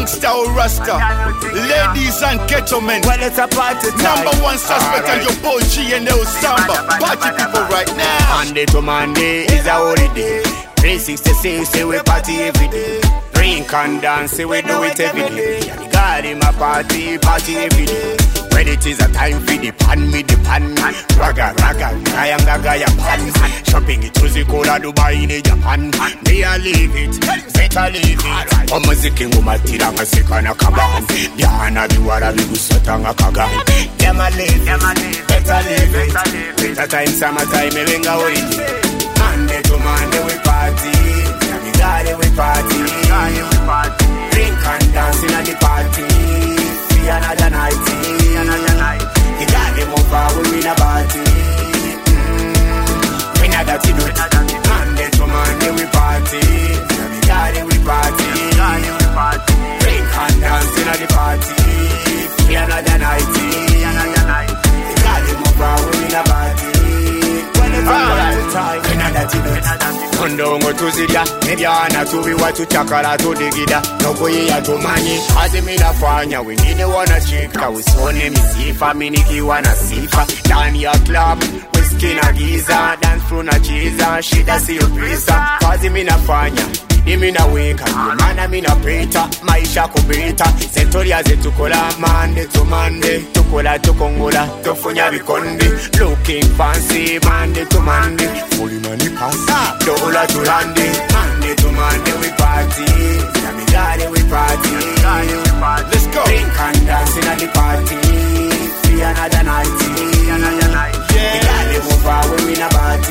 gangster or rasta. Ladies and gentlemen, well, it's a party time. Number one suspect and your boy G&L Samba. Party people right now. Monday to Monday is a holiday. 366 say we party every day. Drink and dance, say we do it every day. God in my party every day. When it is a time for the pan, me the pan. Raga, gaya pan. Shopping it to the Kola, Dubai in Japan. Me a leave it, better leave it. O muziki ngumatira ngasika na kaban. Yana biwara bigusota ngakagan. Yama leave it, better leave it. Winter time, summertime, me wenga holiday. Monday to Monday we party. Friday we party. Drink and dance in the party. See another night. You got them over, we win a party. We not that you do. Monday to Monday we party. Friday we party. Drink and dance in the party. See another night. You got them over, we win a party. Kondongo tuzirya nebyana tubiwa tuchakala tudigida nokuyiya tumanyi aziminafanya wengine wanachika usone misifa minikiwa na sifa ndani ya club whisky na giza dance floor na chiza shida siyo pesa kazi minafanya Imina weka, mana mina peta, maisha kubeta. Sentoria zetukola, Monday to Monday. Tukola, tukongola, tofunya bikonde. Looking fancy, Monday to Monday. Fully money pass, dola to lande. Monday to Monday we party. Yamigare we party. Let's go. Drink and dance in the party. See another night. Yeah. We got them over, we win a party.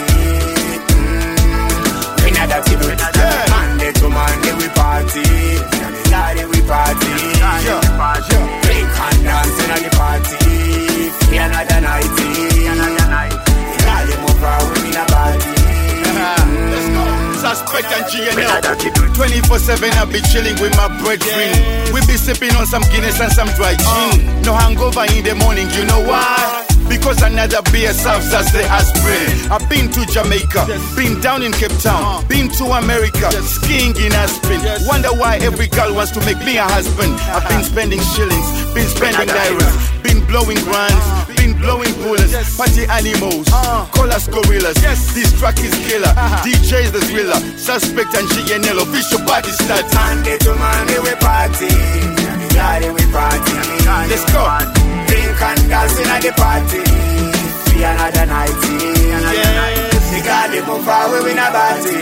We not that you do it. Monday to Monday we party. Friday we party. Drink and dance in the party. See another night. We got them over, we win a party. Let's go. Suspect and G&L 24/7 I be chilling with my brethren. We be sipping on some Guinness and some dry gin. No hangover in the morning, you know why? Because another beer serves as the aspirin. I've been to Jamaica, been down in Cape Town, been to America, skiing in Aspen. Wonder why every girl wants to make me a husband. I've been spending shillings, been spending nairas, been blowing grands, been blowing bullets. Party animals, call us gorillas. This track is killer, DJ's the thriller. Suspect and G&L official party start. Monday to Monday we party. Friday we party. Let's go. Drink and dance in the party. See another night. Yes. We got them over, we win a party.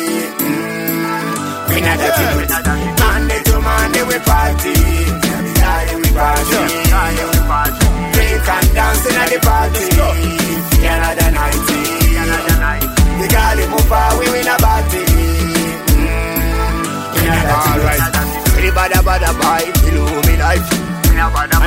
We not that you do it. Monday to Monday we party. Friday we party. Drink and dance in the party. See another night. We got them over, we win a party. We not that you do it. Everybody bada boy, below me life.